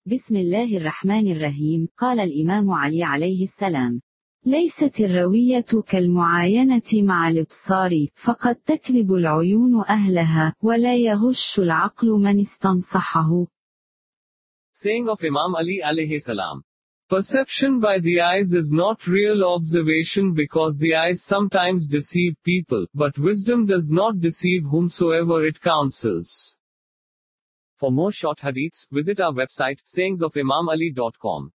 بسم الله الرحمن الرحيم. قال الإمام علي عليه السلام: ليست الروية كالمعاينة مع الإبصار، فقد تكذب العيون أهلها، ولا يغش العقل من استنصحه. Saying of Imam Ali alayhi salam. Perception by the eyes is not real observation because the eyes sometimes deceive people, but wisdom does not deceive whomsoever it counsels. For more short hadiths, visit our website, sayingsofimamali.com.